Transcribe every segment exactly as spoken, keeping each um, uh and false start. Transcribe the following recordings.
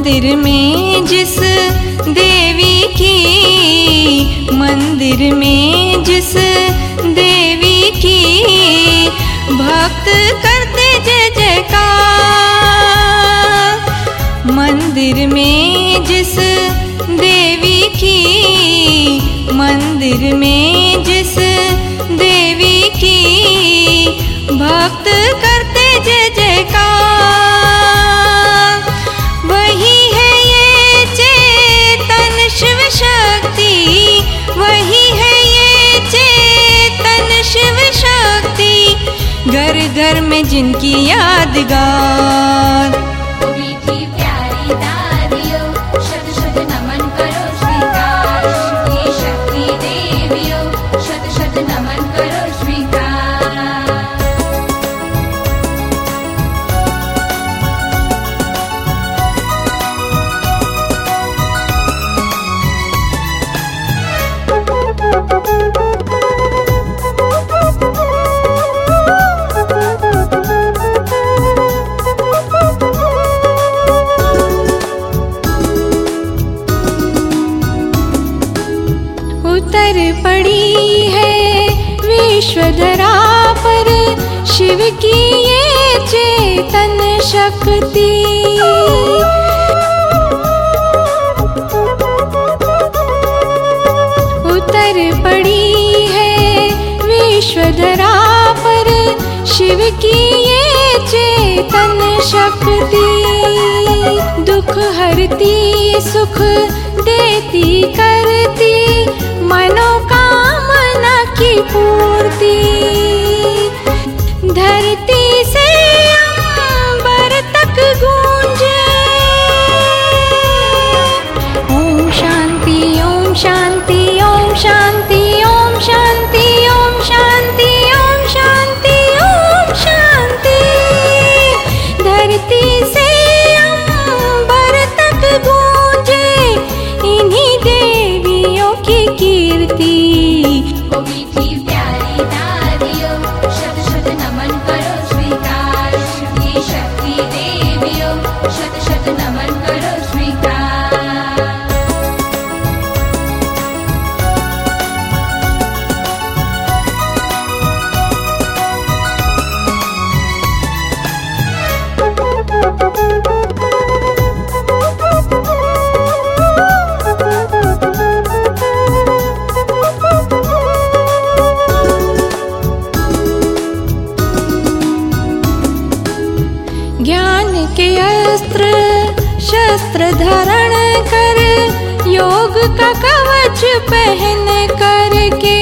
मंदिर में जिस देवी की, मंदिर में जिस देवी की भक्त करते जय जयकार। मंदिर में जिस देवी की, मंदिर में जिस देवी की भक्त करते जय जयकार। वही है ये चेतन शिव शक्ति, वही है ये चेतन शिव शक्ति, घर घर में जिनकी यादगार। उतर पड़ी है विश्वधरा पर शिव की ये चेतन शक्ति। उतर पड़ी है विश्वधरा पर शिव की ये चेतन शक्ति। दुख हरती सुख देती करती मनोकामना की पूर्ति। धरती से अंबर तक गूंजे ओम शांति ओम शांति ओम शांति ओम शांति ओम शांति ओम शांति ओम शांति। धरती से अंबर तक गूंजे इन्हीं देवियों की कीर्ति। ज्ञान के अस्त्र शस्त्र धारण कर योग का कवच पहन करके।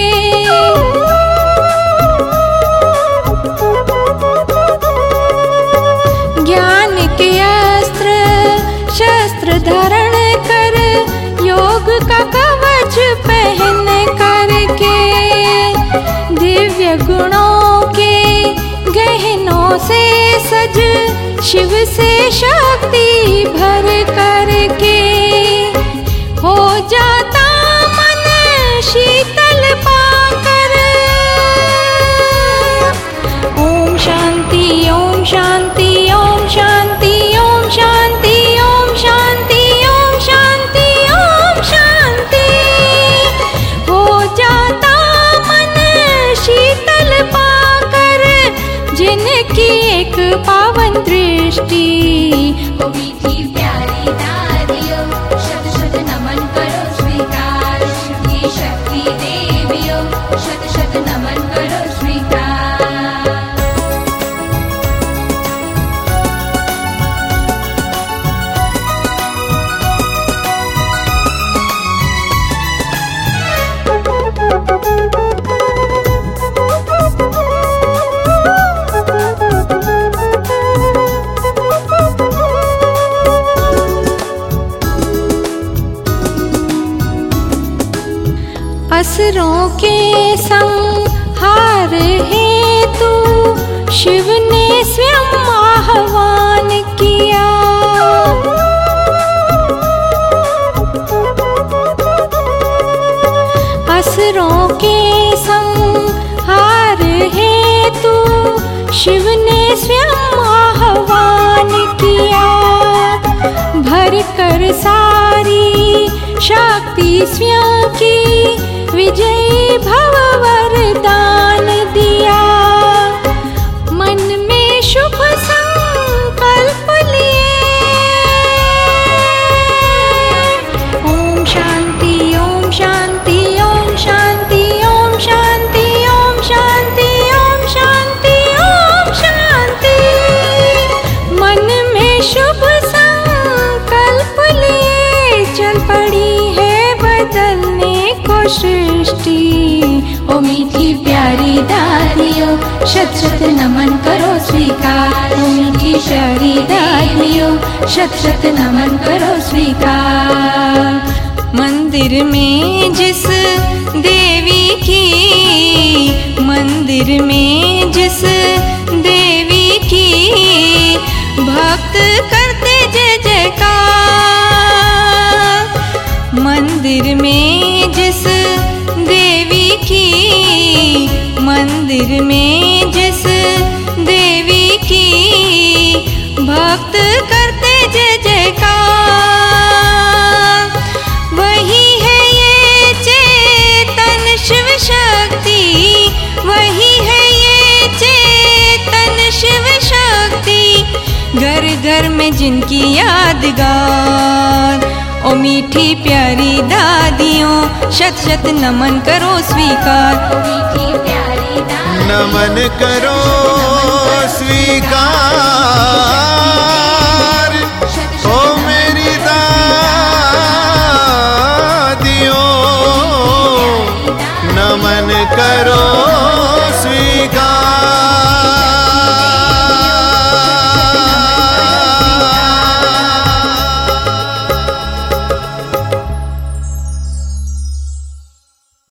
ज्ञान के अस्त्र शस्त्र धारण कर योग का कवच पहन करके। दिव्य गुणों के गहनों से सज शिव से शक्ति भर करके हो जाता मन शीतल पाकर। ओम शांति ओम शांति ओम शांति ओम शांति ओम शांति ओम शांति ओम शांति। हो जाता मन शीतल पाकर जिनकी एक पावन दृष्टि। असुरों के संहार हेतु शिव ने स्वयं आह्वान किया। असुरों के संहार हेतु शिव ने स्वयं आह्वान किया। भर कर सारी शक्ति स्वयं की विजयी भव वरदान दिया। मन में शुभ संकल्प लिए ओम शांति ओम शांति ओम शांति ओम शांति ओम शांति ओम शांति ओम शांति। मन में शुभ संकल्प लिए चल पड़ी है बदलने को सृष्टि। ओ मीठी प्यारी दादियों शत शत नमन करो स्वीकार। ओ मीठी प्यारी दादियों शत शत नमन करो स्वीकार। मंदिर में जिस देवी की, मंदिर में जिस देवी की भक्त करते जय जयकार। मंदिर में जिस देवी की, मंदिर में जिस देवी की भक्त करते जय जयकार। वही है ये चेतन शिव शक्ति, वही है ये चेतन शिव शक्ति। घर घर में जिनकी यादगार। ओ मीठी प्यारी दादियों शत शत नमन करो स्वीकार। ओ मीठी प्यारी दादियों नमन करो स्वीकार।